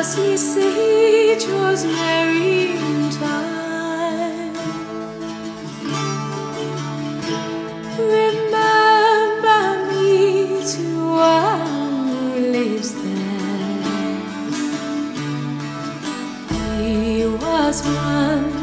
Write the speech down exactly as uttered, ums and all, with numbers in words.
Rosy sage, rosemary and thyme. Remember me to one who lives there. He was one